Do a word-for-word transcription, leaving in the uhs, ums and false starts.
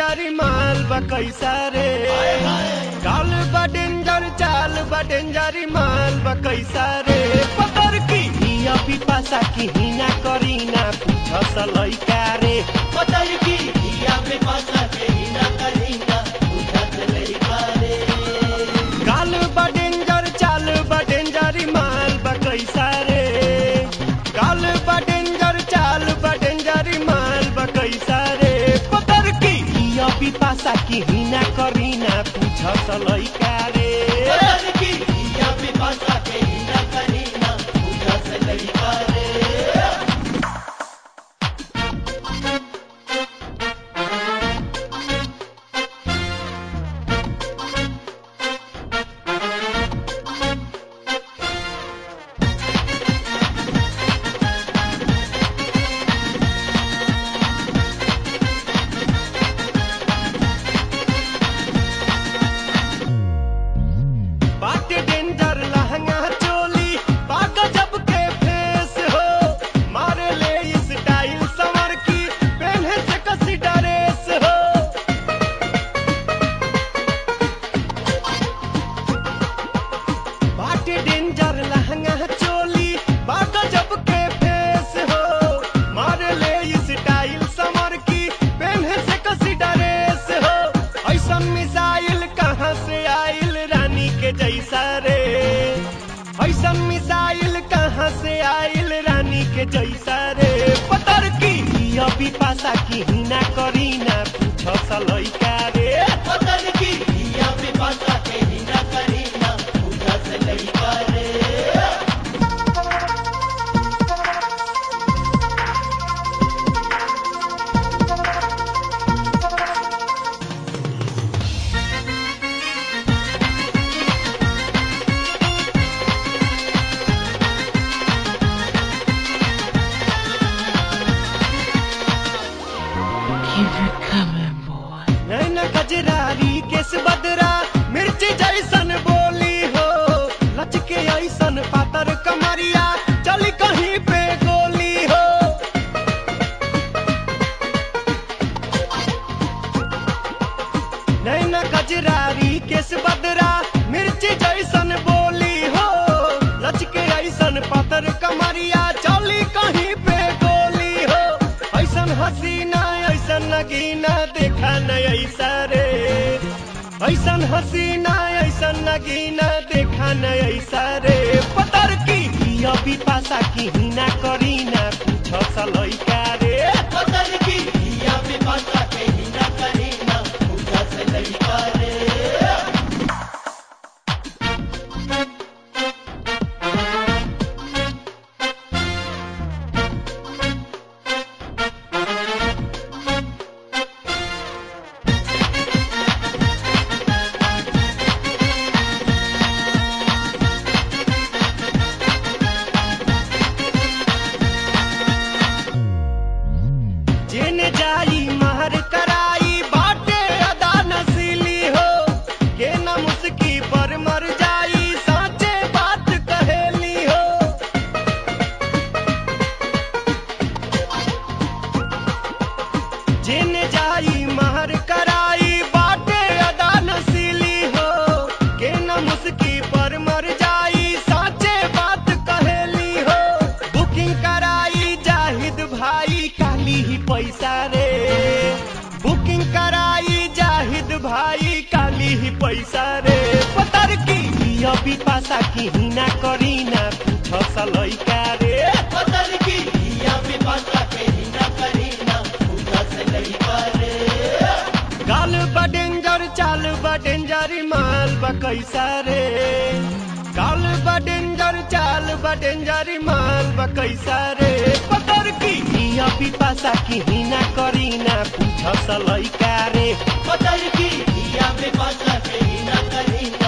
डेंजरी माल बा कैसा रे गाल बा डेंजर चाल बा डेंजरी माल बा कैसा रे पतर की हिया पिपासा की हिना करीना पूछस लइका रे पतर की हिया पिपासा के हिना करीना पूछस लइका रे गाल बा डेंजर चाल बा डेंजरी माल बा कैसा रे गाल बा डेंजर चाल बा डेंजरी माल बा कैसा रे पतर की हिया पिपासा की हिना करीना पूछस लइका रे पतर की हिया पिपासा के हिना करीना पूछस लइका रे बाटे डेंजर लहंगा चोली बाग जब के फेस हो मारे ले स्टाइल समर की पहने से कसी ड्रेस हो बाटे डेंजर लहंगा चोली बाग जब के फेस हो मारे ले स्टाइल समर की पहने से कसी ड्रेस हो ऐसा मिसाइल कहाँ से आइल रानी के जैसा रे ऐसा मिसाइल कहाँ से आइल रानी के जैसा रे पतर की हिया पिपासा की हिना करीना पूछस लइका रे पतर की हिया पिपासा के हिना करीना पूछस लइका रे Keep it coming, boy. नैना कजरारी केस बदरा मिर्ची जैसन बोली हो लचके ऐसन पातर कमरिया चली कहीं पे गोली हो नैना कजरारी केस बदरा मिर्ची जैसन बोली हो लचके ऐसन पातर कमरिया चली कहीं पे गोली हो ऐसन हसीना ऐसन नगीना देखा न ऐसा रे ऐसन हसीना ऐसन नगीना देखा न ऐसा रे पतर की हिया पिपासा की हिना करीना पूछस लइका रे पतर की हिया पिपासा के हिना करीना पूछस लइका रे जेने जाई महर कराई बाटे अदा नसीली हो के न मुस्की पर मर जाई साचे बात कहेली हो जेने जाई महर कराई बाटे अदा नसीली हो के न मुस्की पर मर जाई साचे बात कहेली हो बुकिंग कराई जाहिद भाई काली ही पैसा रे बुकिंग कराई जाहिद भाई काली ही पैसा रे पतर की हिया पिपासा की हिना करीना पूछस लइका रे पतर की हिया पिपासा के हिना करीना पूछस लइका रे गाल बा डेंजर चाल बा डेंजरी माल बा कैसा रे गाल बा डेंजर चाल बा डेंजरी माल बा कैसा रे पतर की हिया पिपासा की हिना करीना पूछस लइका रे पतर की हिया पिपासा के हिना करीना